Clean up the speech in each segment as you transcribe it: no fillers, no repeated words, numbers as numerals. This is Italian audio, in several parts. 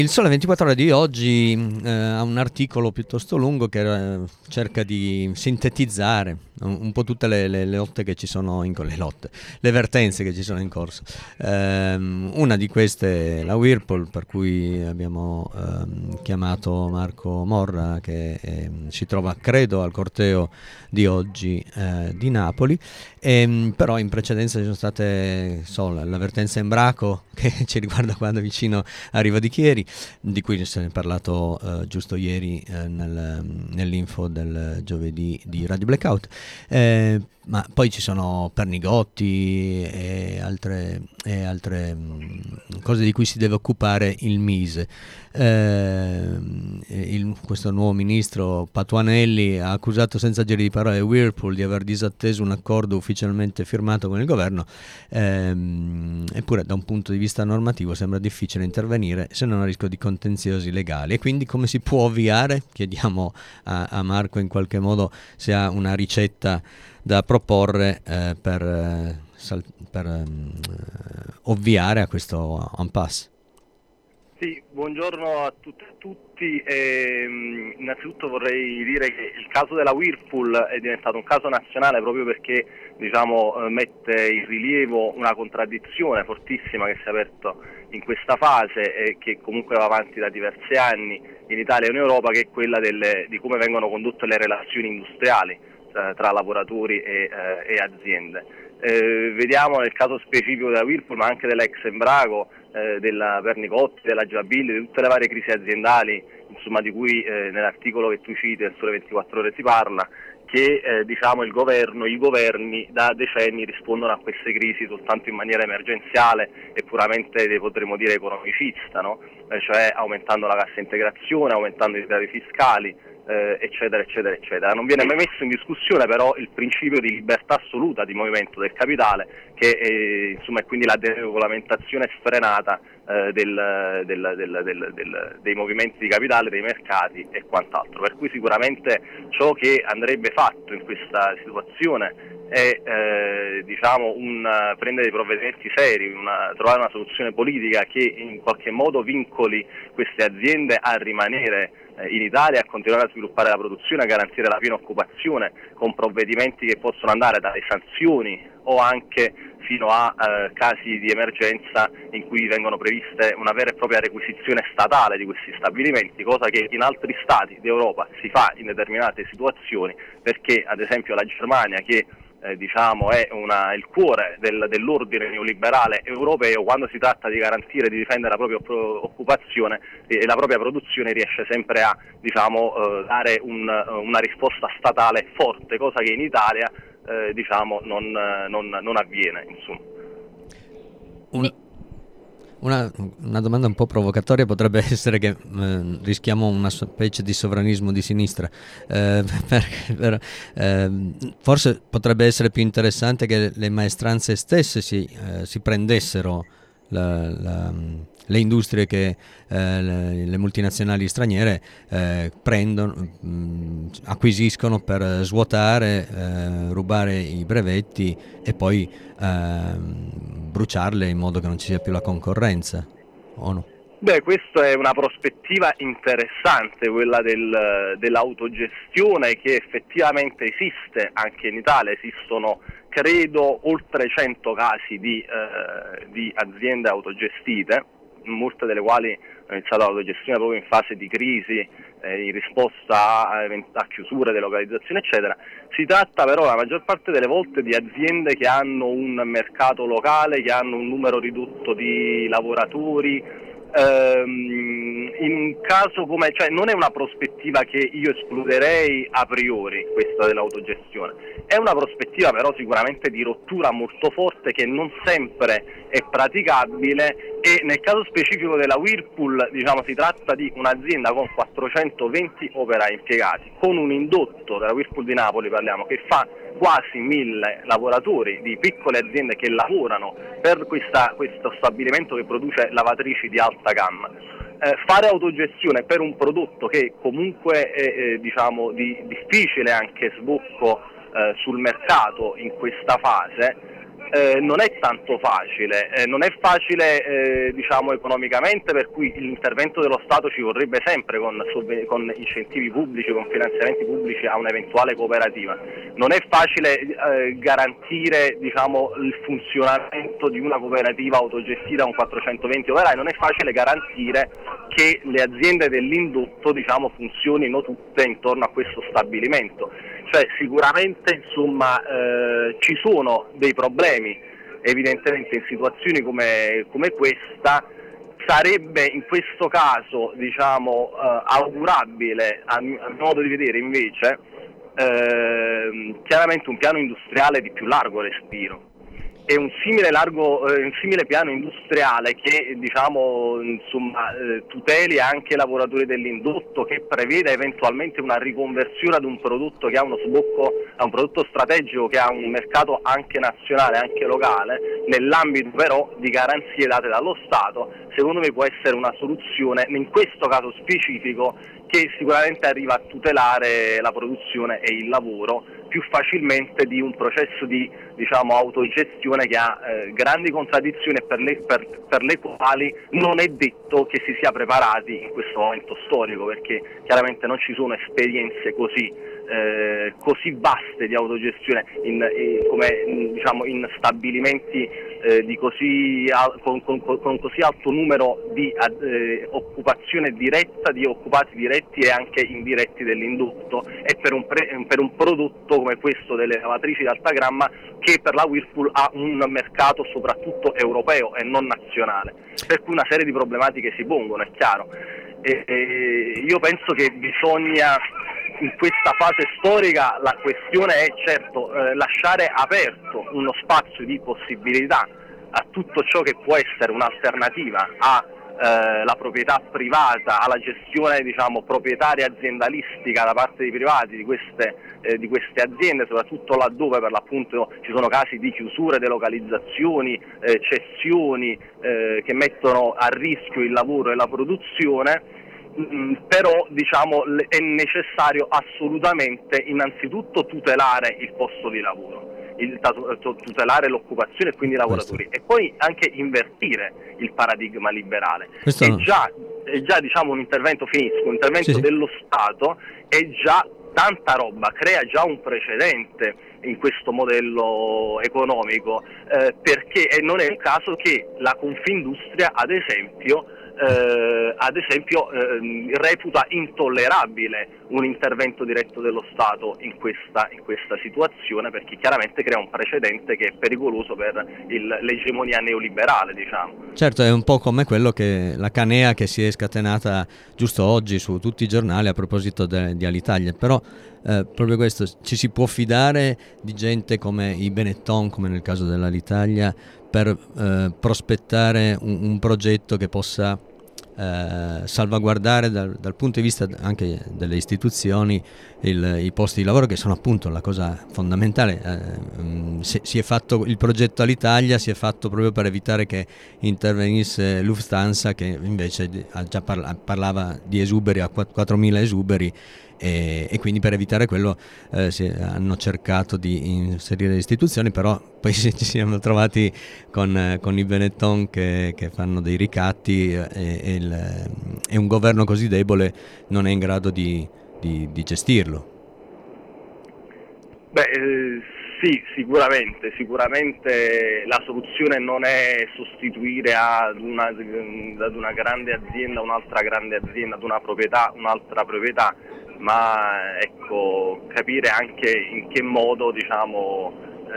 Il Sole 24 Ore di oggi ha un articolo piuttosto lungo che cerca di sintetizzare un po' tutte le lotte che ci sono le vertenze che ci sono in corso. Una di queste è la Whirlpool, per cui abbiamo chiamato Marco Morra, che si trova, credo, al corteo di oggi di Napoli. Però in precedenza ci sono state la vertenza Embraco, che ci riguarda qua da vicino a Riva di Chieri, di cui se ne è parlato giusto ieri nell'info del giovedì di Radio Blackout. Ma poi ci sono Pernigotti e altre cose di cui si deve occupare il Mise. Questo nuovo ministro Patuanelli ha accusato senza giri di parole Whirlpool di aver disatteso un accordo ufficialmente firmato con il governo, eppure da un punto di vista normativo sembra difficile intervenire se non a rischio di contenziosi legali. E quindi come si può ovviare? Chiediamo a Marco in qualche modo se ha una ricetta da proporre per ovviare a questo impasse. Sì, buongiorno a tutte e tutti. Innanzitutto vorrei dire che il caso della Whirlpool è diventato un caso nazionale proprio perché mette in rilievo una contraddizione fortissima che si è aperta in questa fase e che comunque va avanti da diversi anni in Italia e in Europa, che è quella di come vengono condotte le relazioni industriali tra lavoratori e aziende. Vediamo nel caso specifico della Whirlpool, ma anche dell'ex Embraco, della Pernigotti, della Giabilli, di tutte le varie crisi aziendali, insomma, di cui nell'articolo che tu citi del Sole 24 Ore si parla, che i governi da decenni rispondono a queste crisi soltanto in maniera emergenziale e puramente, potremmo dire, economicista, no? Cioè aumentando la cassa integrazione, aumentando i sgravi fiscali, eccetera eccetera eccetera. Non viene mai messo in discussione però il principio di libertà assoluta di movimento del capitale, che è quindi la deregolamentazione sfrenata dei movimenti di capitale, dei mercati e quant'altro. Per cui sicuramente ciò che andrebbe fatto in questa situazione è prendere dei provvedimenti seri, trovare una soluzione politica che in qualche modo vincoli queste aziende a rimanere in Italia, a continuare a sviluppare la produzione, a garantire la piena occupazione con provvedimenti che possono andare dalle sanzioni o anche fino a casi di emergenza in cui vengono previste una vera e propria requisizione statale di questi stabilimenti, cosa che in altri stati d'Europa si fa in determinate situazioni, perché ad esempio la Germania, che è il cuore dell'ordine neoliberale europeo, quando si tratta di garantire e di difendere la propria occupazione e la propria produzione, riesce sempre a dare una risposta statale forte, cosa che in Italia non avviene, insomma. Una domanda un po' provocatoria potrebbe essere che rischiamo una specie di sovranismo di sinistra, forse potrebbe essere più interessante che le maestranze stesse si prendessero le industrie che le multinazionali straniere acquisiscono per svuotare, rubare i brevetti e poi bruciarle in modo che non ci sia più la concorrenza, o no? Beh, questa è una prospettiva interessante, quella dell'autogestione, che effettivamente esiste anche in Italia. Esistono, credo, oltre 100 casi di aziende autogestite, molte delle quali hanno iniziato l'autogestione proprio in fase di crisi, in risposta a chiusure, delocalizzazione, eccetera. Si tratta però la maggior parte delle volte di aziende che hanno un mercato locale, che hanno un numero ridotto di lavoratori. In un caso non è una prospettiva che io escluderei a priori, questa dell'autogestione, è una prospettiva però sicuramente di rottura molto forte, che non sempre è praticabile, e nel caso specifico della Whirlpool si tratta di un'azienda con 420 operai impiegati, con un indotto della Whirlpool di Napoli, parliamo, che fa quasi 1000 lavoratori di piccole aziende che lavorano per questo stabilimento che produce lavatrici di alta gamma. Fare autogestione per un prodotto che comunque è di difficile anche sbocco sul mercato in questa fase non è tanto facile, non è facile diciamo economicamente, per cui l'intervento dello Stato ci vorrebbe sempre con incentivi pubblici, con finanziamenti pubblici a un'eventuale cooperativa. Non è facile garantire diciamo il funzionamento di una cooperativa autogestita con 420 operai, non è facile garantire che le aziende dell'indotto diciamo funzionino tutte intorno a questo stabilimento. Cioè sicuramente insomma ci sono dei problemi, evidentemente in situazioni come questa sarebbe in questo caso diciamo augurabile a mio modo di vedere invece chiaramente un piano industriale di più largo respiro. È un simile piano industriale che diciamo insomma tuteli anche i lavoratori dell'indotto, che prevede eventualmente una riconversione ad un prodotto che ha uno sbocco, a un prodotto strategico che ha un mercato anche nazionale, anche locale, nell'ambito però di garanzie date dallo Stato. Secondo me può essere una soluzione in questo caso specifico, che sicuramente arriva a tutelare la produzione e il lavoro più facilmente di un processo di diciamo autogestione che ha grandi contraddizioni e per le quali non è detto che si sia preparati in questo momento storico, perché chiaramente non ci sono esperienze così vaste di autogestione come diciamo in stabilimenti con così alto numero di occupazione diretta, di occupati diretti e anche indiretti dell'indotto, e per un prodotto come questo delle lavatrici d'alta gamma, che per la Whirlpool ha un mercato soprattutto europeo e non nazionale, per cui una serie di problematiche si pongono, è chiaro. Io penso che bisogna, in questa fase storica, la questione è certo lasciare aperto uno spazio di possibilità a tutto ciò che può essere un'alternativa alla proprietà privata, alla gestione diciamo proprietaria aziendalistica da parte dei privati di queste aziende, soprattutto laddove per l'appunto ci sono casi di chiusure, delocalizzazioni, cessioni che mettono a rischio il lavoro e la produzione. Però diciamo è necessario assolutamente innanzitutto tutelare il posto di lavoro, tutelare l'occupazione e quindi i lavoratori, e poi anche invertire il paradigma liberale. È già diciamo un intervento dello Stato, è già tanta roba, crea già un precedente in questo modello economico, perché non è un caso che la Confindustria ad esempio reputa intollerabile un intervento diretto dello Stato in questa situazione, perché chiaramente crea un precedente che è pericoloso per l'egemonia neoliberale, diciamo. Certo, è un po' come quello la canea che si è scatenata giusto oggi su tutti i giornali a proposito di Alitalia, però proprio questo, ci si può fidare di gente come i Benetton, come nel caso dell'Alitalia, per prospettare un progetto che possa salvaguardare dal punto di vista anche delle istituzioni i posti di lavoro, che sono appunto la cosa fondamentale. Si è fatto il progetto Alitalia, si è fatto proprio per evitare che intervenisse Lufthansa, che invece già parlava di esuberi, a 4.000 esuberi, e quindi per evitare quello hanno cercato di inserire le istituzioni, però poi ci siamo trovati con i Benetton che fanno dei ricatti, e un governo così debole non è in grado di gestirlo. Sì, sicuramente la soluzione non è sostituire ad una grande azienda un'altra grande azienda, ad una proprietà un'altra proprietà, ma ecco, capire anche in che modo diciamo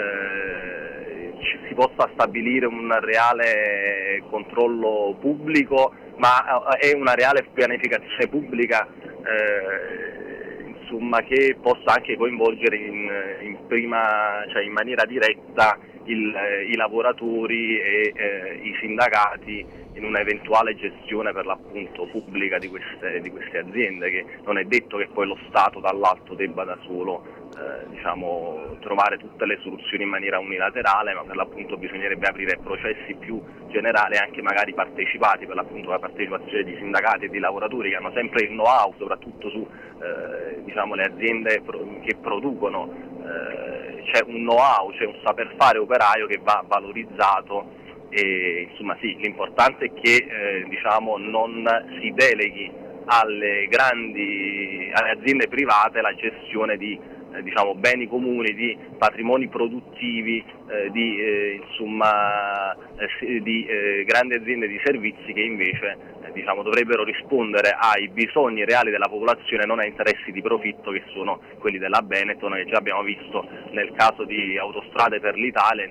si possa stabilire un reale controllo pubblico, ma è una reale pianificazione pubblica insomma, che possa anche coinvolgere in maniera diretta i lavoratori e i sindacati in un'eventuale gestione per l'appunto pubblica di queste aziende, che non è detto che poi lo Stato dall'alto debba da solo trovare tutte le soluzioni in maniera unilaterale, ma per l'appunto bisognerebbe aprire processi più generali, anche magari partecipati, per l'appunto la partecipazione di sindacati e di lavoratori che hanno sempre il know-how, soprattutto su le aziende che producono c'è un know-how, c'è un saper fare operaio che va valorizzato. E, insomma sì, l'importante è che non si deleghi alle aziende private la gestione di beni comuni, di patrimoni produttivi, di grandi aziende di servizi che invece dovrebbero rispondere ai bisogni reali della popolazione, non a interessi di profitto che sono quelli della Benetton, che già abbiamo visto nel caso di Autostrade per l'Italia.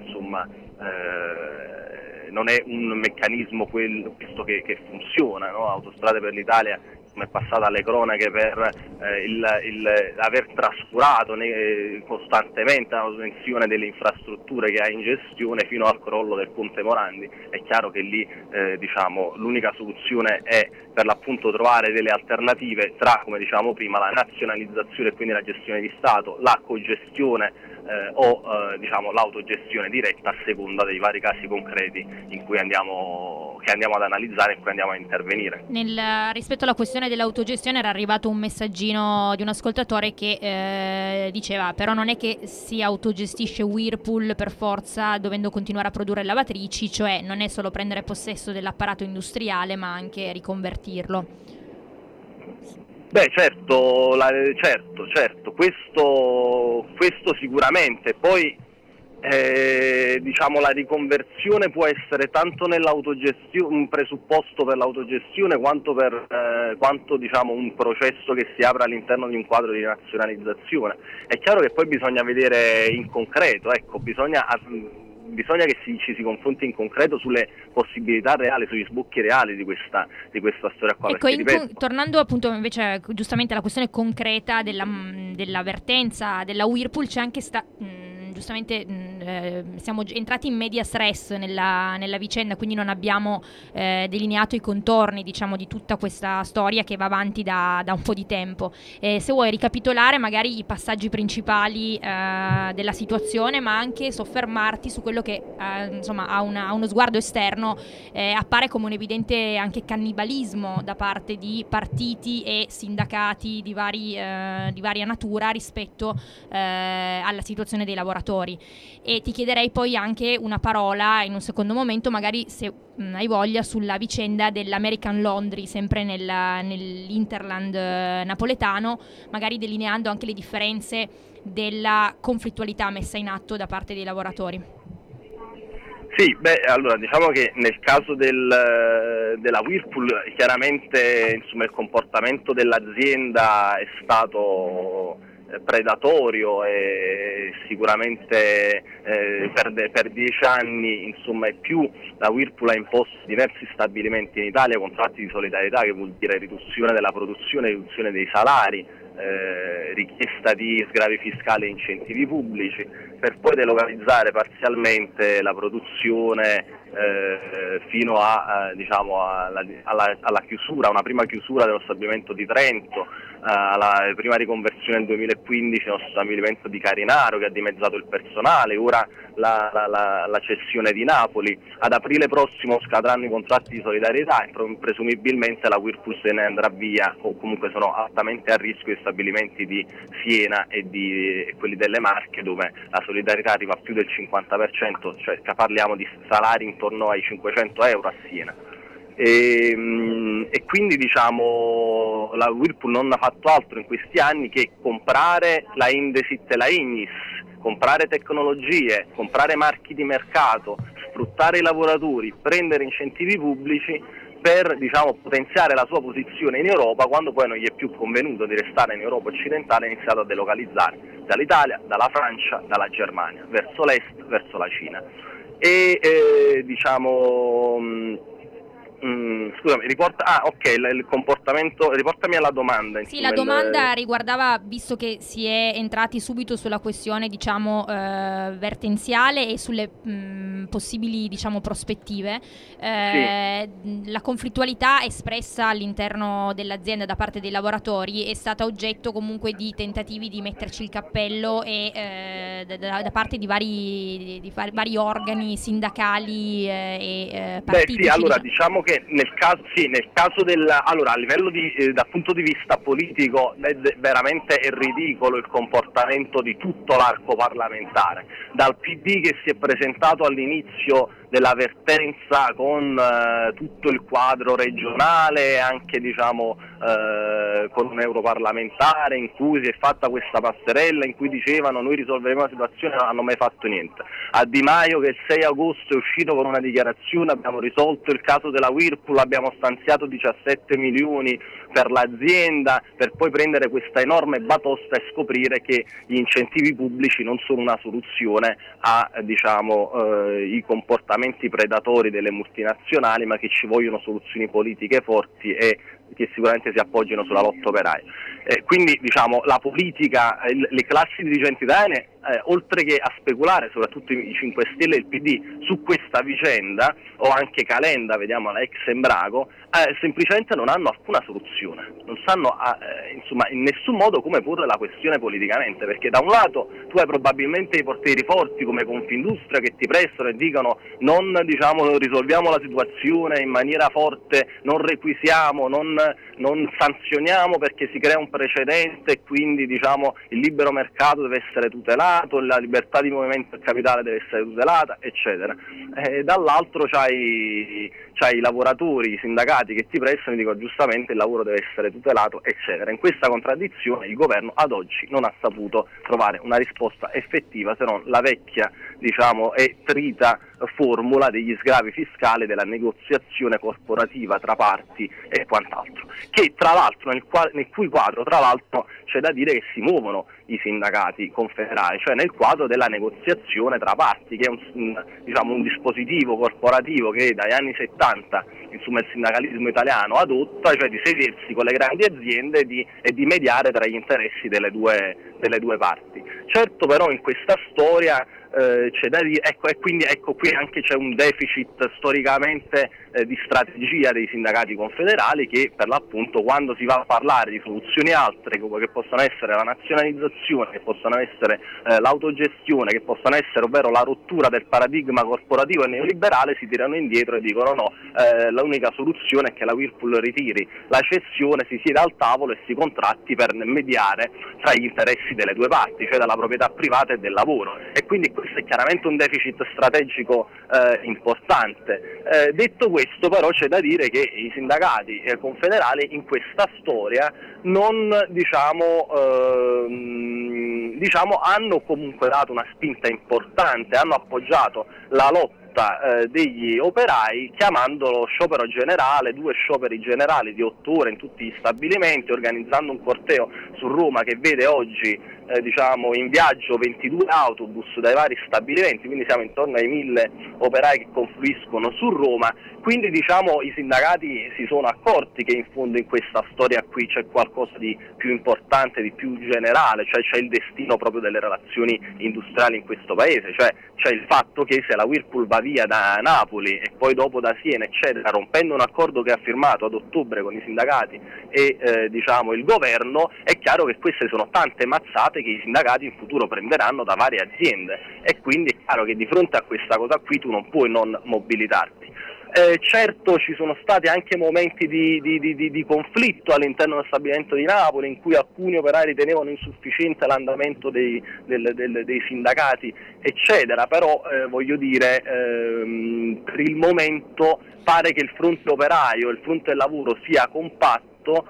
Non è un meccanismo questo che funziona, no? Autostrade per l'Italia è passata alle cronache per aver trascurato costantemente la manutenzione delle infrastrutture che ha in gestione fino al crollo del Ponte Morandi. È chiaro che lì l'unica soluzione è per l'appunto trovare delle alternative tra, come dicevamo prima, la nazionalizzazione e quindi la gestione di Stato, la cogestione o l'autogestione diretta a seconda dei vari casi concreti in cui andiamo ad analizzare, in cui andiamo a intervenire. Rispetto alla questione dell'autogestione era arrivato un messaggino di un ascoltatore che diceva: però non è che si autogestisce Whirlpool per forza dovendo continuare a produrre lavatrici, cioè non è solo prendere possesso dell'apparato industriale ma anche riconvertirlo. Beh, certo, questo sicuramente. Poi la riconversione può essere tanto nell'autogestione, un presupposto per l'autogestione, quanto un processo che si apre all'interno di un quadro di nazionalizzazione. È chiaro che poi bisogna vedere in concreto, bisogna che ci si confronti in concreto sulle possibilità reali, sugli sbocchi reali di questa storia qua. Ecco, tornando appunto invece giustamente alla questione concreta dell'avvertenza della Whirlpool, c'è anche giustamente siamo entrati in medias res nella vicenda, quindi non abbiamo delineato i contorni di tutta questa storia che va avanti da un po' di tempo. Se vuoi ricapitolare magari i passaggi principali della situazione, ma anche soffermarti su quello che a uno sguardo esterno appare come un evidente anche cannibalismo da parte di partiti e sindacati di varia natura rispetto alla situazione dei lavoratori. E ti chiederei poi anche una parola in un secondo momento, magari se hai voglia, sulla vicenda dell'American Laundry, sempre nell'Interland napoletano, magari delineando anche le differenze della conflittualità messa in atto da parte dei lavoratori. Sì, allora diciamo che nel caso della Whirlpool chiaramente il comportamento dell'azienda è stato predatorio e sicuramente per 10 anni e più la Whirlpool ha imposto diversi stabilimenti in Italia contratti di solidarietà, che vuol dire riduzione della produzione, riduzione dei salari, richiesta di sgravi fiscali e incentivi pubblici, per poi delocalizzare parzialmente la produzione fino alla chiusura, una prima chiusura dello stabilimento di Trento, alla prima riconversione nel 2015 nello stabilimento di Carinaro che ha dimezzato il personale, ora la cessione di Napoli. Ad aprile prossimo scadranno i contratti di solidarietà e presumibilmente la Whirlpool se ne andrà via, o comunque sono altamente a rischio gli stabilimenti di Siena e quelli delle Marche, dove la solidarietà arriva a più del 50%, cioè parliamo di salari intorno ai 500 euro a Siena. E quindi la Whirlpool non ha fatto altro in questi anni che comprare la Indesit e la Ignis, comprare tecnologie, comprare marchi di mercato, sfruttare i lavoratori, prendere incentivi pubblici per potenziare la sua posizione in Europa. Quando poi non gli è più convenuto di restare in Europa occidentale, ha iniziato a delocalizzare dall'Italia, dalla Francia, dalla Germania, verso l'est, verso la Cina. Scusami, il comportamento, riportami alla domanda. Sì, la domanda riguardava, visto che si è entrati subito sulla questione vertenziale e sulle possibili prospettive, sì. La conflittualità espressa all'interno dell'azienda da parte dei lavoratori è stata oggetto comunque di tentativi di metterci il cappello e da parte di vari organi sindacali e partitici. Sì, allora diciamo che che nel caso allora a livello dal punto di vista politico veramente è ridicolo il comportamento di tutto l'arco parlamentare, dal PD che si è presentato all'inizio della vertenza con tutto il quadro regionale, anche con un europarlamentare in cui si è fatta questa passerella in cui dicevano noi risolveremo la situazione, non hanno mai fatto niente, a Di Maio che il 6 agosto è uscito con una dichiarazione: abbiamo risolto il caso della Whirlpool, abbiamo stanziato 17 milioni per l'azienda, per poi prendere questa enorme batosta e scoprire che gli incentivi pubblici non sono una soluzione i comportamenti predatori delle multinazionali, ma che ci vogliono soluzioni politiche forti e che sicuramente si appoggiano sulla lotta operaia. Quindi la politica, le classi dirigenti italiane, oltre che a speculare, soprattutto i 5 Stelle e il PD, su questa vicenda, o anche Calenda, vediamo la ex Embraco, semplicemente non hanno alcuna soluzione, non sanno in nessun modo come porre la questione politicamente, perché da un lato tu hai probabilmente i portieri forti come Confindustria che ti prestano e dicono non risolviamo la situazione in maniera forte, non requisiamo, non sanzioniamo perché si crea un precedente e quindi il libero mercato deve essere tutelato, la libertà di movimento del capitale deve essere tutelata, eccetera. Dall'altro c'hai i lavoratori, i sindacati che ti prestano e dicono giustamente il lavoro deve essere tutelato, eccetera. In questa contraddizione il governo ad oggi non ha saputo trovare una risposta effettiva se non la vecchia e trita formula degli sgravi fiscali, della negoziazione corporativa tra parti e quant'altro, che tra l'altro nel cui quadro tra l'altro c'è da dire che si muovono i sindacati confederali, cioè nel quadro della negoziazione tra parti, che è un dispositivo corporativo che dagli anni 70 il sindacalismo italiano adotta, cioè di sedersi con le grandi aziende e di mediare tra gli interessi delle due parti. Certo, però in questa storia c'è da dire, quindi qui anche c'è un deficit storicamente di strategia dei sindacati confederali, che per l'appunto quando si va a parlare di soluzioni altre che possono essere la nazionalizzazione, che possono essere l'autogestione, che possono essere ovvero la rottura del paradigma corporativo e neoliberale, si tirano indietro e dicono no, l'unica soluzione è che la Whirlpool ritiri la cessione, si sieda al tavolo e si contratti per mediare tra gli interessi delle due parti, cioè della proprietà privata e del lavoro, e quindi questo è chiaramente un deficit strategico importante. Detto questo, però, c'è da dire che i sindacati confederali in questa storia non hanno comunque dato una spinta importante, hanno appoggiato la lotta degli operai chiamandolo sciopero generale, 2 scioperi generali di 8 ore in tutti gli stabilimenti, organizzando un corteo su Roma che vede oggi in viaggio 22 autobus dai vari stabilimenti, quindi siamo intorno ai 1000 operai che confluiscono su Roma. Quindi i sindacati si sono accorti che in fondo in questa storia qui c'è qualcosa di più importante, di più generale, cioè c'è il destino proprio delle relazioni industriali in questo paese, cioè c'è il fatto che se la Whirlpool va via da Napoli e poi dopo da Siena, eccetera, rompendo un accordo che ha firmato ad ottobre con i sindacati e il governo, è chiaro che queste sono tante mazzate che i sindacati in futuro prenderanno da varie aziende, e quindi è chiaro che di fronte a questa cosa qui tu non puoi non mobilitarti. Certo, ci sono stati anche momenti di conflitto all'interno del stabilimento di Napoli, in cui alcuni operai ritenevano insufficiente l'andamento dei sindacati, eccetera, però per il momento pare che il fronte operaio, il fronte del lavoro sia compatto,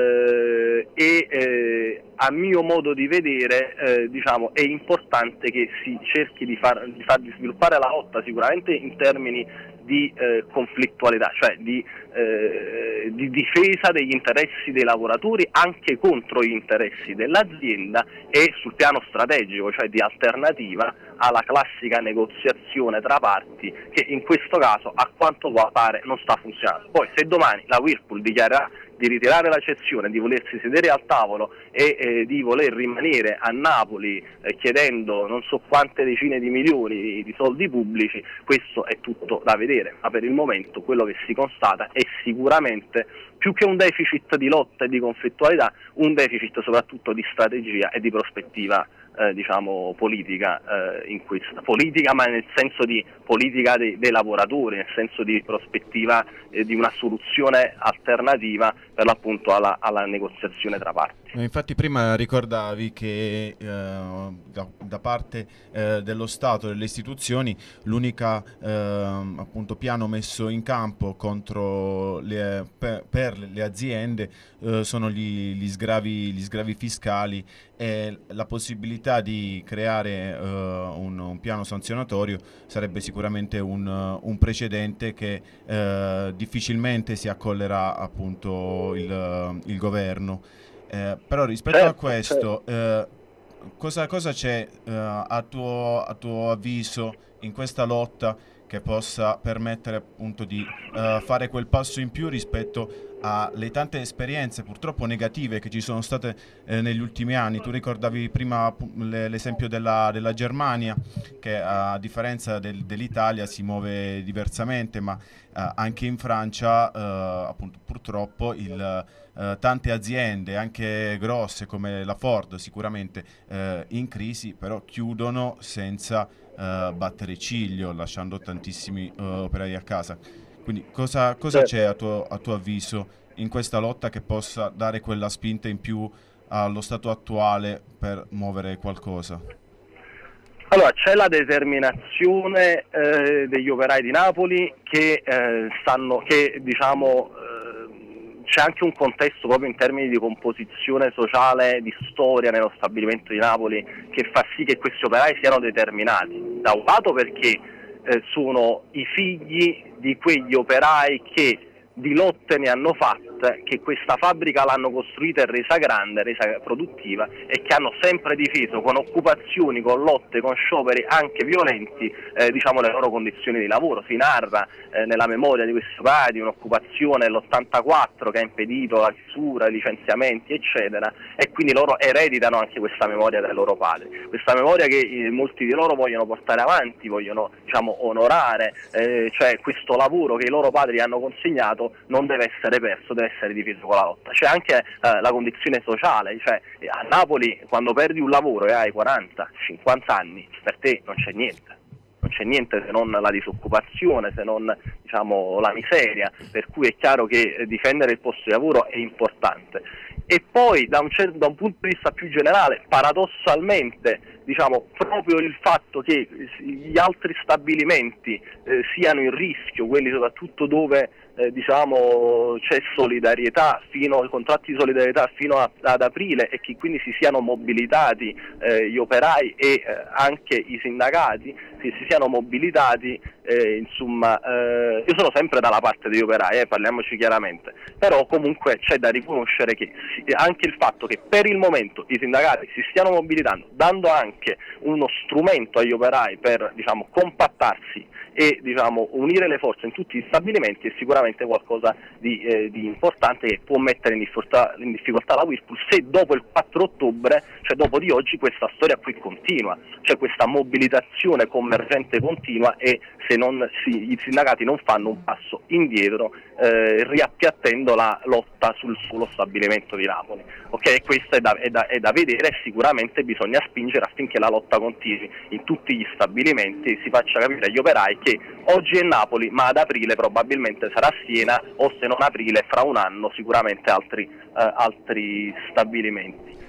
a mio modo di vedere è importante che si cerchi di sviluppare la lotta sicuramente in termini di conflittualità, cioè di difesa degli interessi dei lavoratori anche contro gli interessi dell'azienda, e sul piano strategico, cioè di alternativa alla classica negoziazione tra parti che in questo caso a quanto pare non sta funzionando. Poi se domani la Whirlpool dichiarerà di ritirare la cessione, di volersi sedere al tavolo e di voler rimanere a Napoli chiedendo non so quante decine di milioni di soldi pubblici, questo è tutto da vedere, ma per il momento quello che si constata è sicuramente più che un deficit di lotta e di conflittualità, un deficit soprattutto di strategia e di prospettiva diciamo politica, in questa politica, ma nel senso di politica dei lavoratori, nel senso di prospettiva di una soluzione alternativa per l'appunto alla negoziazione tra parti. Infatti prima ricordavi che da parte dello Stato, delle istituzioni, l'unica appunto piano messo in campo per le aziende sono gli sgravi fiscali e la possibilità di creare un piano sanzionatorio sarebbe sicuramente un precedente che difficilmente si accollerà appunto il governo. Però rispetto a questo, cosa c'è a tuo avviso in questa lotta che possa permettere appunto di fare quel passo in più rispetto alle tante esperienze purtroppo negative che ci sono state negli ultimi anni? Tu ricordavi prima l'esempio della Germania, che a differenza dell'Italia si muove diversamente, ma anche in Francia appunto purtroppo tante aziende, anche grosse come la Ford, sicuramente in crisi, però chiudono senza battere ciglio, lasciando tantissimi operai a casa. Quindi cosa c'è a tuo avviso in questa lotta che possa dare quella spinta in più allo stato attuale per muovere qualcosa? Allora, c'è la determinazione degli operai di Napoli che diciamo c'è anche un contesto proprio in termini di composizione sociale, di storia nello stabilimento di Napoli, che fa sì che questi operai siano determinati. Da un lato perché sono i figli di quegli operai che di lotte ne hanno fatte, che questa fabbrica l'hanno costruita e resa grande, resa produttiva, e che hanno sempre difeso con occupazioni, con lotte, con scioperi anche violenti diciamo le loro condizioni di lavoro. Si narra nella memoria di questi operai di un'occupazione dell'84 che ha impedito la chiusura, i licenziamenti eccetera, e quindi loro ereditano anche questa memoria dai loro padri, questa memoria che molti di loro vogliono portare avanti, vogliono diciamo onorare, cioè questo lavoro che i loro padri hanno consegnato non deve essere perso, deve essere difeso con la lotta. C'è anche la condizione sociale, cioè a Napoli quando perdi un lavoro e hai 40-50 anni, per te non c'è niente se non la disoccupazione, se non diciamo la miseria, per cui è chiaro che difendere il posto di lavoro è importante. E poi da un punto di vista più generale, paradossalmente, diciamo proprio il fatto che gli altri stabilimenti siano in rischio, quelli soprattutto dove diciamo c'è solidarietà, i contratti di solidarietà fino ad aprile, e che quindi si siano mobilitati gli operai e anche i sindacati si siano mobilitati, insomma io sono sempre dalla parte degli operai, parliamoci chiaramente, però comunque c'è da riconoscere che anche il fatto che per il momento i sindacati si stiano mobilitando, dando anche uno strumento agli operai per diciamo compattarsi e diciamo unire le forze in tutti gli stabilimenti, è sicuramente qualcosa di importante che può mettere in difficoltà la Whirlpool se dopo il 4 ottobre, cioè dopo di oggi, questa storia qui continua, cioè questa mobilitazione convergente continua, e se i sindacati non fanno un passo indietro riappiattendo la lotta sul solo stabilimento di Napoli. Ok, questo è da vedere, e sicuramente bisogna spingere affinché la lotta continui in tutti gli stabilimenti e si faccia capire agli operai che oggi è Napoli, ma ad aprile probabilmente sarà Siena, o se non aprile fra un anno sicuramente altri stabilimenti.